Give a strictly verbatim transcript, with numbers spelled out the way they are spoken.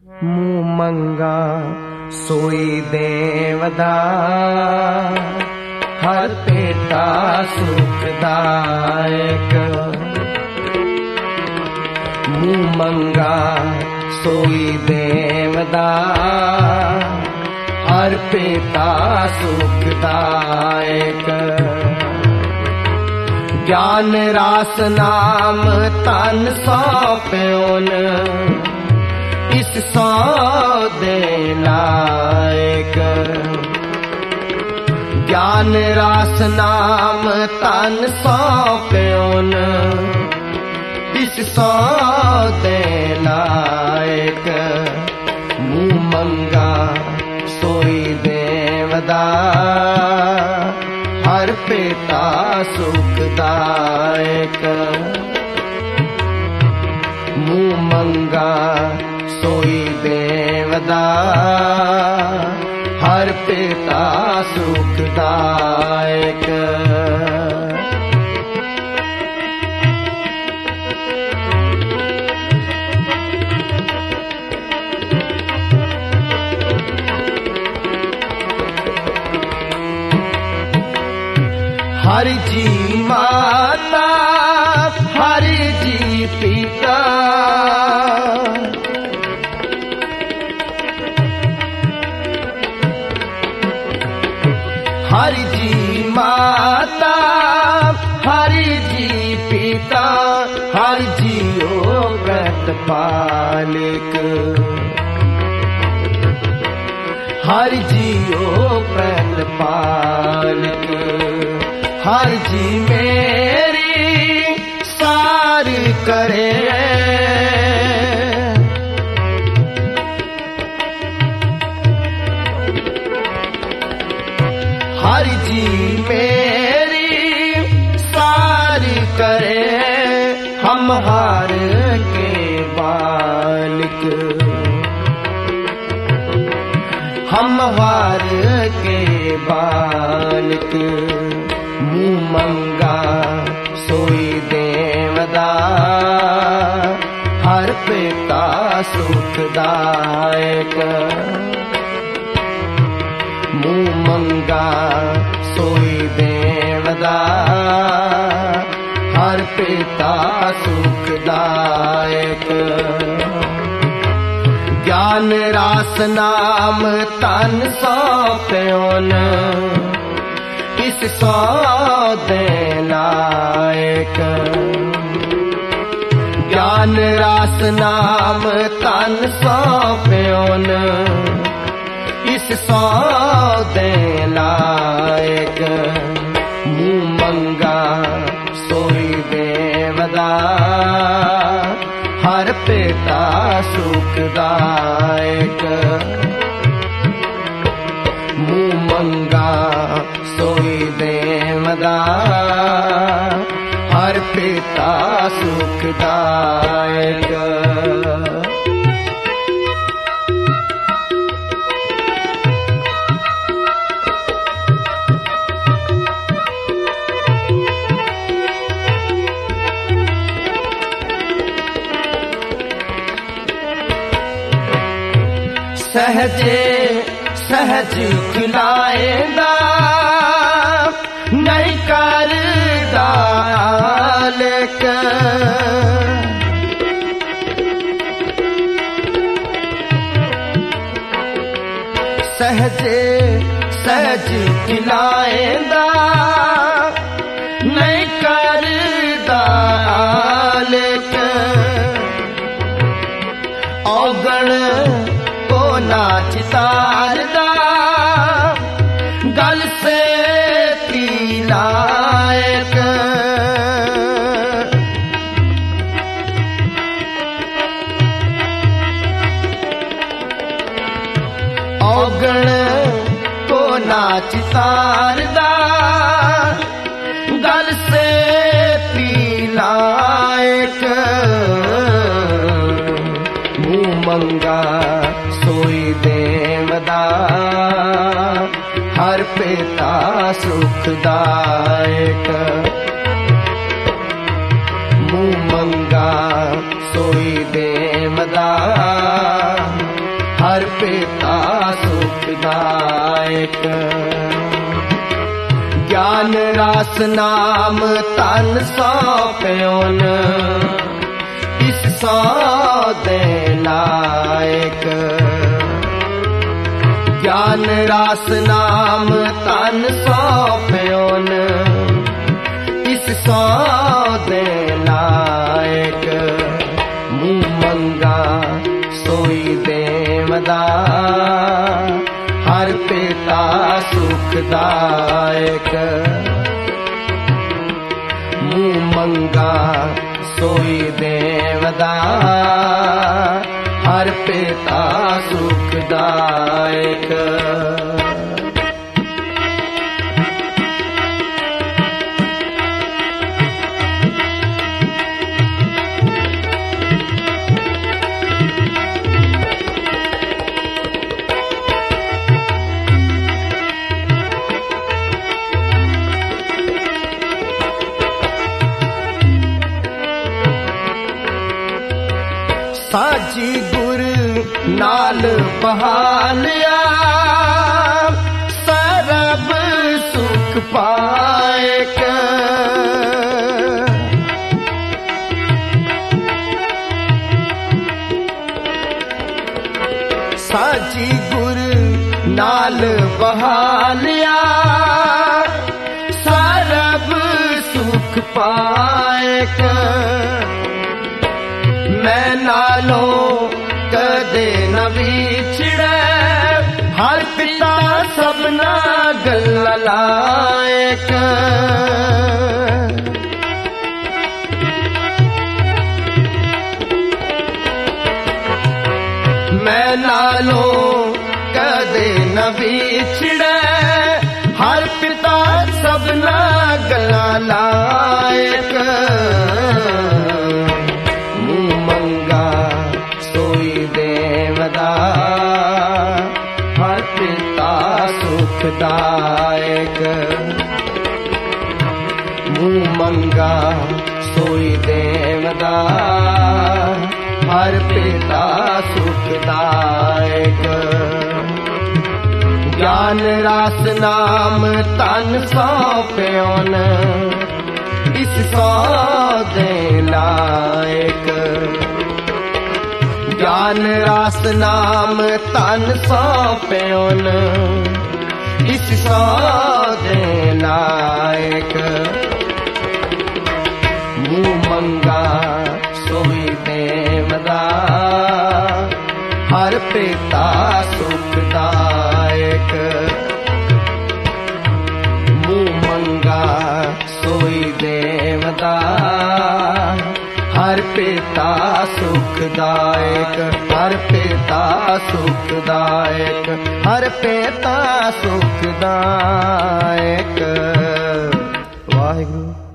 मुँह मंगा सोई देवदा, हर पेटा सुखदायक। मुँह मंगा सोई देवदा, हर पेटा सुखदायक। ज्ञान रास नाम तन सौंप्योन, इस सौदे लायक। ज्ञान रास नाम तन सौंप्योन, इस सौदे लायक। मुँह मंगा सोई देवदा, हर पेटा सुखदायक। मुँह मंगा सोई देवदा, हर पेटा सुखदायक। हरि जी माता, हरि जी पिता, हरि जी माता, हरि जी पिता, हरि जियो व्रत पालिक। हरि जियो व्रत पालिक। हर जी मेरी सार करे, हर जी मेरी सार करे। हम हार के बालिक, हम हार के बालिक। मुँह मंगा सोई देवदा, हर पेटा सुखदायक। मुँह मंगा सोई देवदा, हर पेटा सुखदायक। ज्ञान रास नाम तन सौंप्योन, इस सौदे लायक। ज्ञान रास नाम तन सौंप्योन, इस सौदे लायक। मुँह मंगा सोई देवदा, हर पेटा सुखदायक। मुँह मंगा सोई देवदा, हर पेटा सुखदायक। सहजे सहज खिलाएंदा, नहीं करदा आलक। सहजे सहज खिलाएंदा, नहीं करदा आलक। औगण को नाच तारदा, गल से पी लायक। औगण को नाच तारदा, गल से पी लायक। मुँह मंगा सोई देवदा, हर पेटा सुखदायक। मुँह मंगा सोई देवदा, पिता सुखदायक। ज्ञान रास नाम तन सौंप्योन इस सौदे लायक। ज्ञान रास नाम तन सौंप्योन इस सौदे लायक। मुँह मंगा सोई देवदा हर पिता सुखदायक। मुँह मंगा सोई देवदा हर पिता सुखदायक। साजी गुर नाल बहालिया सरब सुख पाएक। साजी गुर नाल बहालिया सरब सुख पाएक। मैं नालो कदे न विछड़े हर पिता सबना गल्ला लायक। मैं नालो कदे न विछड़े हर पिता सबना गल्ला लायक। हर पिता सुखदायक। मुँह मंगा सोई देवदा हर पिता सुखदायक। ज्ञान रास नाम तन सौंप्योन इस सौदे लायक। ज्ञान रास नाम तन सौंप्योन इस सौदे लायक। मुँह मंगा सोई देवदा हर पिता सुखदायक। मुँह मंगा सोई देवदा हर पिता सुखदायक। हर पिता सुखदायक। हर पिता सुखदायक। वाहिगुरु।